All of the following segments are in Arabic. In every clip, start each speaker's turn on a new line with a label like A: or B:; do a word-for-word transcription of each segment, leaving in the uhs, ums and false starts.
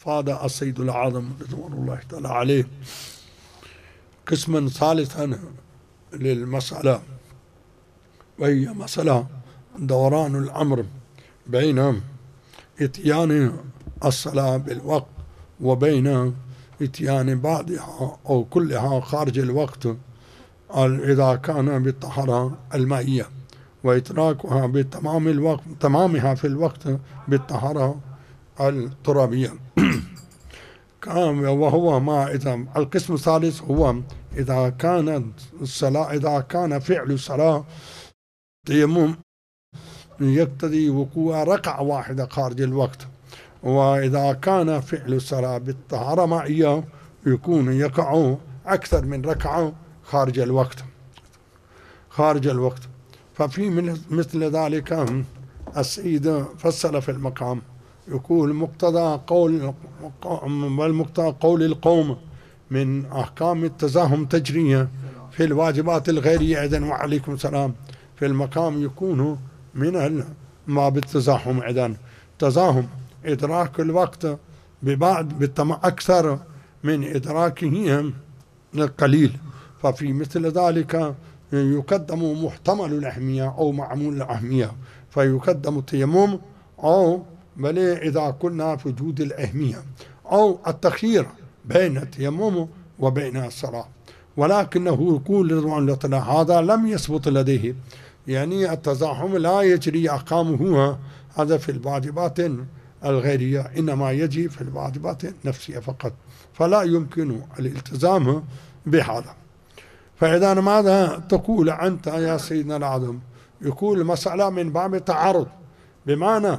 A: أفاد السيد الأعظم رضوان الله تعالى عليه قسما ثالثا للمسألة، وهي مسألة دوران الأمر بين إتيان الصلاة بالوقت وبين إتيان بعضها أو كلها خارج الوقت إذا كان بالطهارة المائية، وإتراكها بتمام الوقت تمامها في الوقت بالطهارة الترابية. وهو ما إذا القسم الثالث هو إذا كانت الصلاة إذا كان فعل الصلاة تيمم يقتضي وقوع ركعة واحدة خارج الوقت، وإذا كان فعل الصلاة بالطهارة مائية يكون يقع أكثر من ركعة خارج الوقت خارج الوقت ففي مثل ذلك السيد فصل في المقام يقول مقتضى قول والمقتضى قول القوم من أحكام التزاحم تجرية في الواجبات الغيرية. إذن وعليكم السلام في المقام يكون من ما بالتزاحم. إذن تزاحم إدراك الوقت ببعض أكثر من إدراكه القليل، ففي مثل ذلك يقدم محتمل الأهمية أو معمول الأهمية، فيقدم التيمم أو بل إذا كنا في وجود الأهمية أو التخيير بين التيمم وبين الصلاة. ولكنه يقول رضوان الله تعالى هذا لم يثبت لديه، يعني التزاحم لا يجري أحكامه هذا في الواجبات الغيرية، إنما يجري في الواجبات النفسية فقط، فلا يمكن الالتزام بهذا. فإذا ماذا تقول أنت يا سيدنا الأعظم؟ يقول مسألة من باب التعارض، بمعنى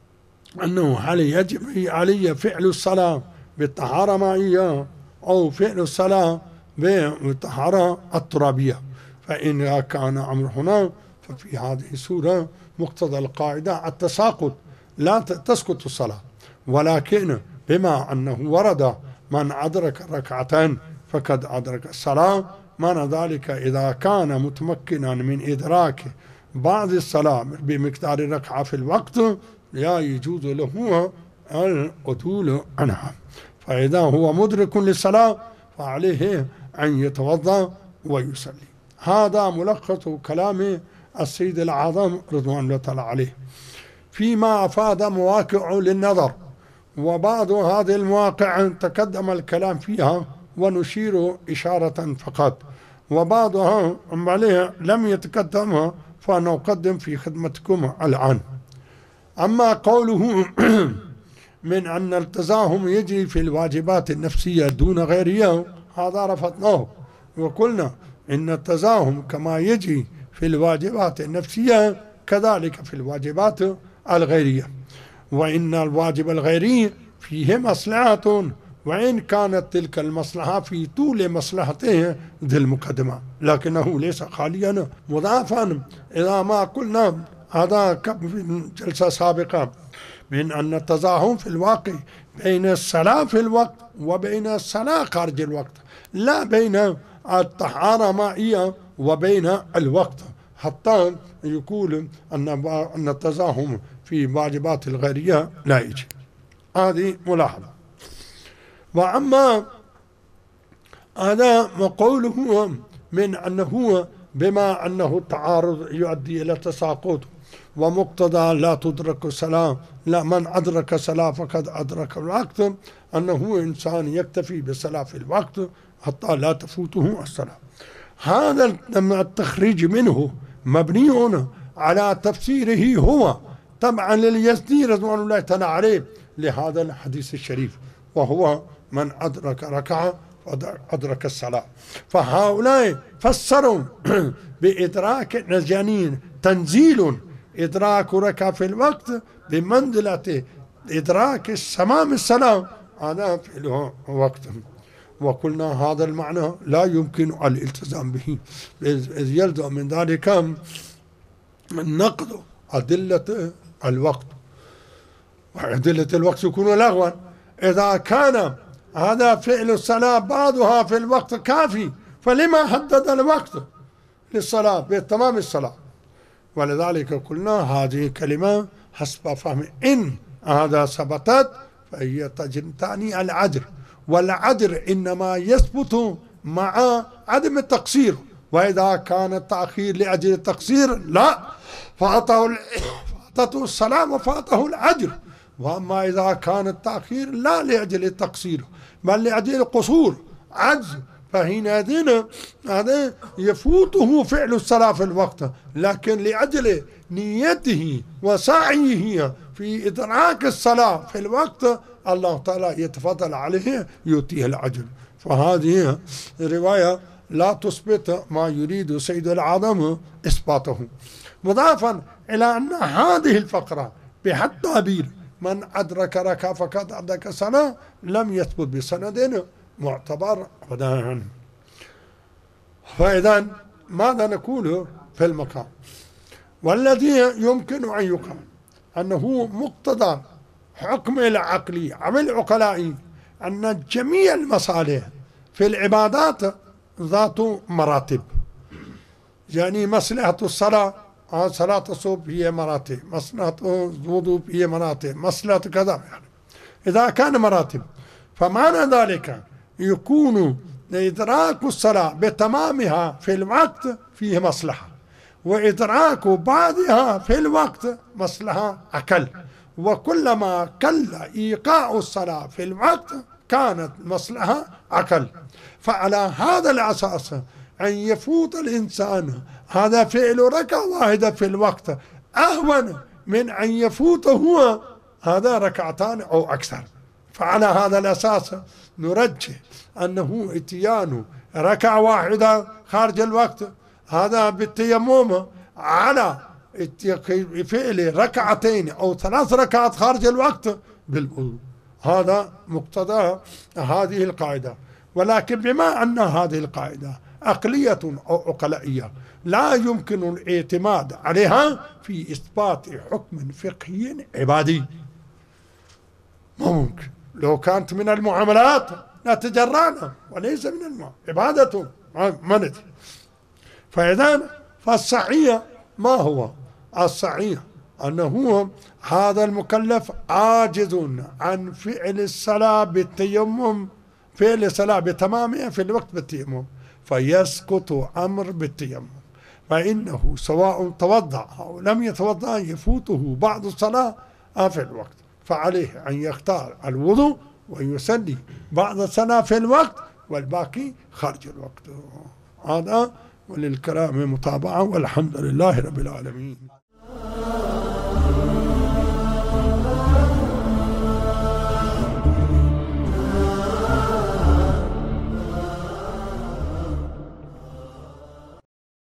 A: أنه هل يجب علي فعل الصلاة بالطهارة مائية أو فعل الصلاة بالطهارة الترابية؟ فإن كان أمر هنا ففي هذه السورة مقتضى القاعدة التساقط، لا تسقط الصلاة، ولكن بما أنه ورد من أدرك ركعتين فقد أدرك الصلاة، معنى ذلك إذا كان متمكنا من إدراك بعض الصلاة بمقدار ركعة في الوقت لا يجوز له العدول عنها، فإذا هو مدرك للصلاة فعليه أن يتوضأ ويصلي. هذا ملخص كلام السيد الأعظم رضوان الله تعالى عليه، فيما أفاد مواقع للنظر، وبعض هذه المواقع تقدم الكلام فيها ونشير إشارة فقط، وبعضها لم يتقدمها فنقدم في خدمتكم الآن. أما قوله من أن التزاحم يجري في الواجبات النفسية دون غيرها هذا رفضناه، وقلنا إن التزاحم كما يجري في الواجبات النفسية كذلك في الواجبات الغيرية، وإن الواجب الغيري فيه مصلحة، وإن كانت تلك المصلحة في طول مصلحته ذي المقدمة، لكنه ليس خاليا مضافا. إذا ما قلنا هذا في الجلسة السابقة من أن التزاحم في الواقع بين الصلاة في الوقت وبين الصلاة خارج الوقت، لا بين الطهارة مائية وبين الوقت، حتى يقول أن أن التزاحم في واجبات الغيرية لا يجي. هذه ملاحظة. وأما هذا وقوله من أنه بما أنه التعارض يؤدي إلى تساقط، ومقتضى لا تدرك الصلاة، لا من أدرك الصلاة فقد أدرك الوقت، أنه إنسان يكتفي بالصلاة في الوقت حتى لا تفوته الصلاة. هذا التخريج منه مبني على تفسيره هو طبعا لليزدي رضوان الله تعالى عليه لهذا الحديث الشريف، وهو من أدرك ركعة أدرك الصلاة. فهؤلاء فسروا بإدراك الجنين تنزيل إدراك ركعة في الوقت بمنزلة إدراك تمام الصلاة هذا في الوقت، وقلنا هذا المعنى لا يمكن الالتزام به، إذ يلزم من ذلك نقض أدلة الوقت، وأدلة الوقت يكون لغوا. إذا كان هذا فعل الصلاة بعضها في الوقت كافي، فلما حدد الوقت للصلاة بتمام الصلاة؟ ولذلك قلنا هذه كلمة حسب فهم إن هذا ثبتت فهي تعني العذر، والعذر إنما يثبت مع عدم التقصير، وإذا كان التأخير لأجل التقصير لا، فأعطته فأعطته الصلاة وفاته العذر. وأما إذا كان التأخير لا لأجل التقصير بل لأجل القصور عجز، فحينئذ هذا يفوته فعل الصلاة في الوقت، لكن لأجل نيته وسعيه في إدراك الصلاة في الوقت الله تعالى يتفضل عليه يؤتيه الأجر. فهذه رواية لا تثبت ما يريد سيد العالم إثباته، مضافا إلى أن هذه الفقرة بحد تعبير من أدرك ركعة فقد أدرك صلاة لم يثبت بسند معتبر ابدا. فإذا ماذا نقول في المقام؟ والذي يمكن أن يقال أنه مقتضى حكم العقلي أو العقلاء أن جميع المصالح في العبادات ذات مراتب، يعني مصلحة الصلاة صلاة الصبح هي مراتب، مصلحة الوضوء هي مراتب، مصلحة كذا، يعني إذا كان مراتب فمعنى ذلك يكون إدراك الصلاة بتمامها في الوقت فيه مصلحة، وإدراك بعضها في الوقت مصلحة أقل، وكلما قل إيقاع الصلاة في الوقت كانت مصلحة أقل. فعلى هذا الأساس أن يفوت الإنسان هذا فعل ركعة واحدة في الوقت أهون من أن يفوت هو هذا ركعتان أو أكثر. فعلى هذا الأساس نرجح أنه اتيان ركعة واحدة خارج الوقت هذا بالتيمم على فعل ركعتين أو ثلاث ركعات خارج الوقت بالوضوء، هذا مقتضى هذه القاعدة. ولكن بما أن هذه القاعدة عقلية أو عقلائية لا يمكن الاعتماد عليها في إثبات حكم فقهي عبادي، ما ممكن. لو كانت من المعاملات نتجرأنا، وليس من المعاملات عبادة ما ندري. فإذا فالصحيح ما هو؟ الصحيح أنه هذا المكلف عاجز عن فعل الصلاة بالتيمم، فعل الصلاة بتمامها في الوقت بالتيمم، فيسقط أمر بالتيمم، فإنه سواء توضأ أو لم يتوضأ يفوته بعض الصلاة في الوقت، فعليه أن يختار الوضوء ويصلي بعض الصلاة في الوقت والباقي خارج الوقت. هذا وللكلام متابعة، والحمد لله رب العالمين.